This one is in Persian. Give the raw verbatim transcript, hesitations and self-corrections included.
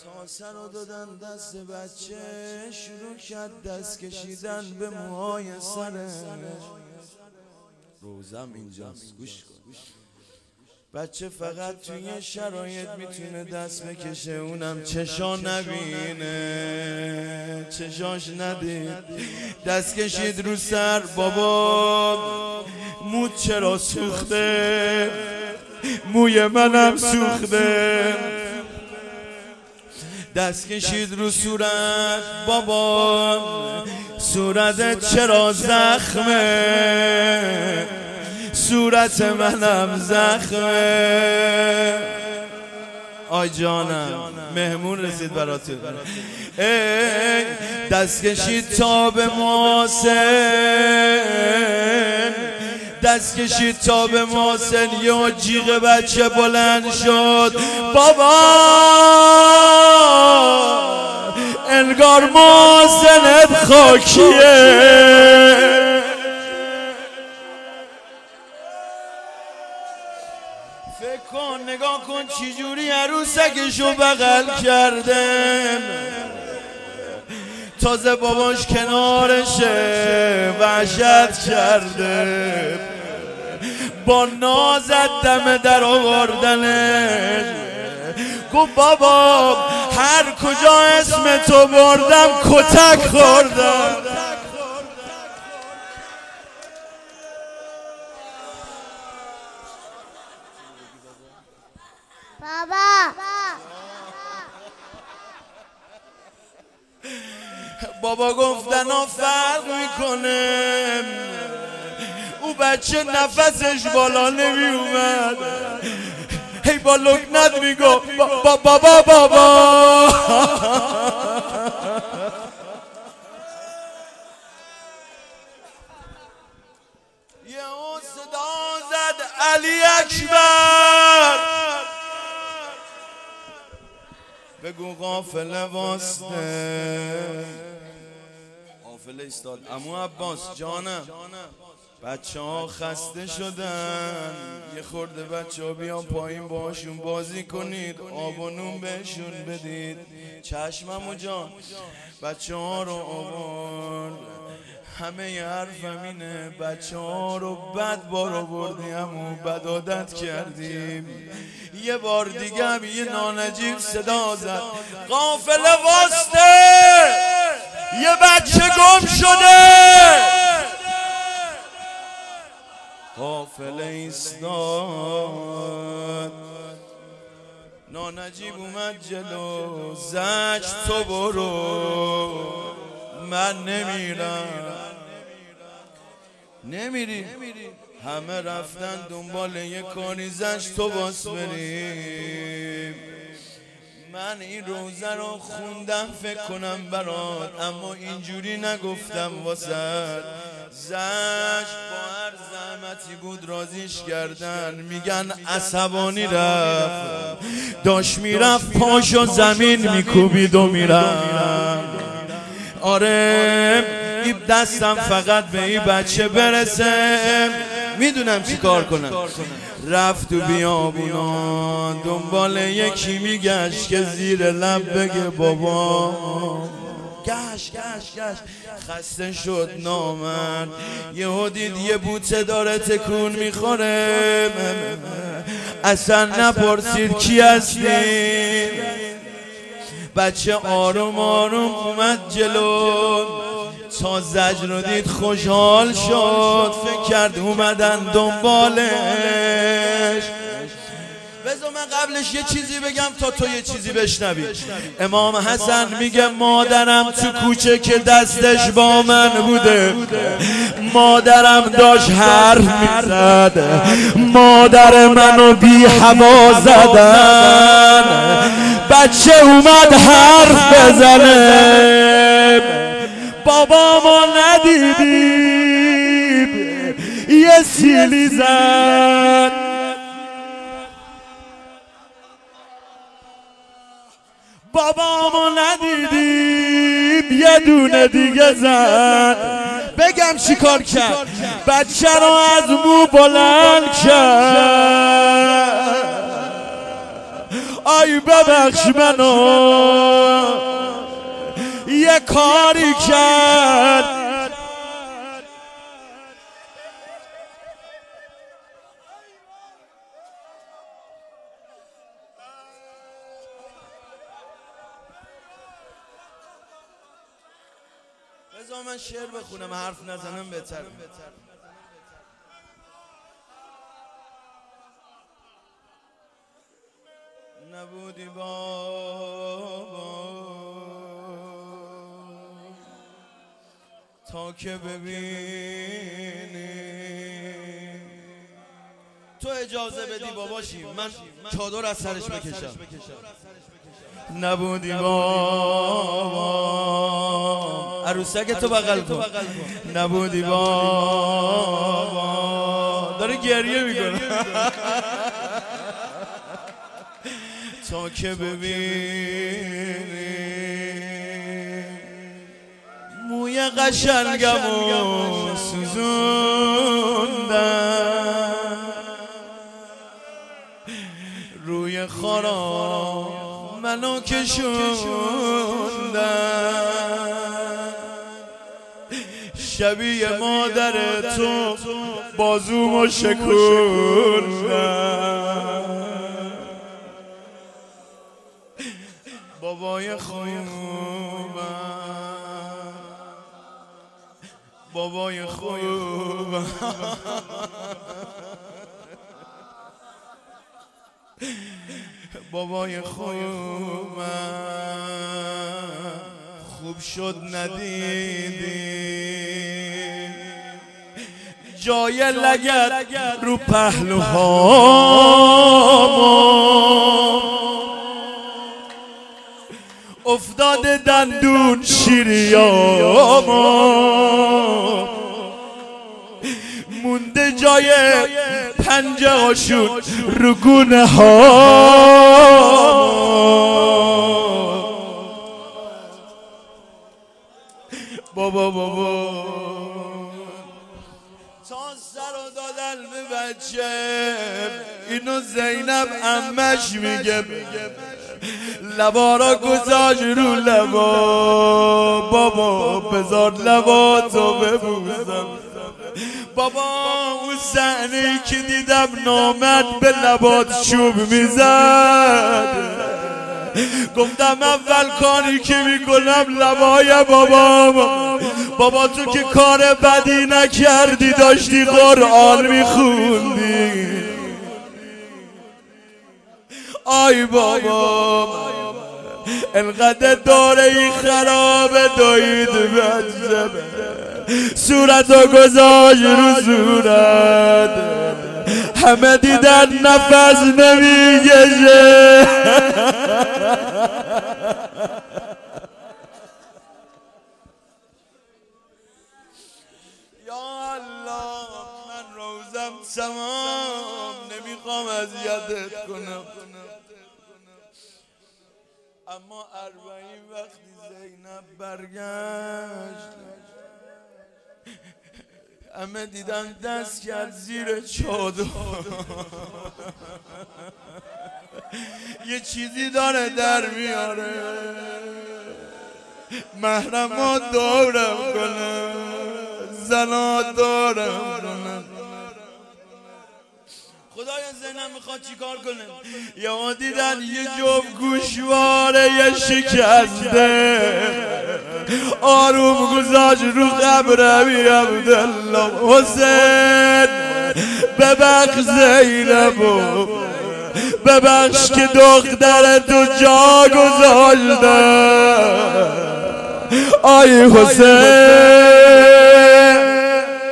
تا سر رو دادن دست بچه، شروع کرد دست کشیدن به موهای سرش. روزم اینجاست، گوش کن. بچه فقط توی شرایط میتونه دست بکشه، اونم چشا نبینه، چشاش ندید. دست کشید رو سر، بابا مود چرا سوخته، موی منم سوخته. دست کشید رو صورت، بابا صورتت چرا زخمه، صورت منم زخمه. آی جانم مهمون رسید براتون. ای دست کشید تا به محسن، دست کشید تا به محسن. یه جیغ بچه بلند شد، بابا انگار محسنت خاکیه. فکر کن، نگاه کن چی جوری عروسکشو بغل کرده، تازه باباش کنارشه وحشت کرده، با نازت دم در آوردنش. گفت بابا هر کجا اسم تو بردم کتک خوردم. بابا بابا گفتن ها فرق میکنه، او بچه نفسش بالا نمی اومد، هی با لکنت میگو بابا بابا بابا. یه اون صدا زد علی اکبر، بگو قافله واسطه. قافله ایستاد. عمو عباس جانم، بچه ها خسته شدن، یه خورده بچه ها بیان پایین باشون بازی کنید، آب و نون بهشون بدید. چشم عمو جان. بچه ها رو آورد، همه ی حرفم اینه، بچه ها رو بد بار آوردیم و بد عادت کردیم. یه بار دیگه هم یه نانجیب صدا زد، قافله واسطه، یه بچه گم شده. قافله ایستاد، نانجیب اومد جلو، زج تو برو من نمیرم. نمیری؟ همه رفتن دنبال یه کاری، زج تو باس بریم. من این روزه رو خوندم فکر کنم برات، اما اینجوری نگفتم واسد. زج با هر زحمتی بود رازیش کردن، میگن عصبانی رفت، داشت میرفت پاشو زمین میکوبید و میرفت. آره این دستم فقط به این بچه برسه میدونم چی کار کنم. رفت تو بیابونا دنبال یکی میگشت که زیر لب بگه بابا. گشت گشت گشت خسته شد نامرد، یهو دید یه بوته داره تکون میخوره، اصلا نپرسید کی هستی. بچه آروم آروم اومد جلو، تا زج رو دید خوشحال شد، فکر کرد اومدن دنبالش. بذار من قبلش یه چیزی بگم تا تو یه چیزی بشنوی. امام حسن میگه مادرم تو کوچه که دستش با من بوده، مادرم داشت حرف میزد، مادر منو بی هوا زدن، بچه اومد حرف بزنه، بابا ما ندیدیم، یه سیلی زد. بابا ما ندیدیم، یه دونه دیگه زد. بگم چی کار کرد؟ بچه رو از مو بلند کرد. آی ببخش منو یه کاری کرد بذار من شعر بخونم حرف نزنم بهتر. نبودی بابا تا که ببینی تو اجازه بدی باباشی من چادر از سرش بکشم. نبودی بابا عروسک تو بغل کن. نبودی بابا داره گریه میکنه تا که ببینی موی قشنگمو سوزوندم روی خارا منو کشوندم شبیه مادر تو بازومو شکوندم بابای خوبم بابای خوبم بابای خوبم خوب شد ندیدی جای لگد رو پهلوهامو افتاده دندون شیریامو مونده جای پنجه هاشون رو گونه ها بابا بابا تا سر و دادن به بچه اینو زینب عمش میگه لبا را گذاشت رو لبا بابا بذار لبا تو ببوسم بابا اون صحنه‌ای که دیدم نامرد به لبات چوب میزد گفتم اول کاری که میکنم لبای بابا بابا تو که کار بدی نکردی داشتی قرآن میخوندی آی بابا انقدر داره این خرابه دوید بچه صورتو گذاشت رو صورت همه دیدن نفس نمیکشه یا الله من روزم تمام نمیخوام اذیتت کنم اما اربعین وقتی زینب برگشت همه دیدن دست کرد زیر چادر یه چیزی داره در میاره محرما دارم کنم زنا دارم کنم خدای زینب میخواد چی کار کنه یا دیدن یه جفت گوشواره یه شکسته آروم گذاشت رو قبر ابی عبدالله حسین ببخش زینبو ببخش که دختر تو جا گذاشته آی حسین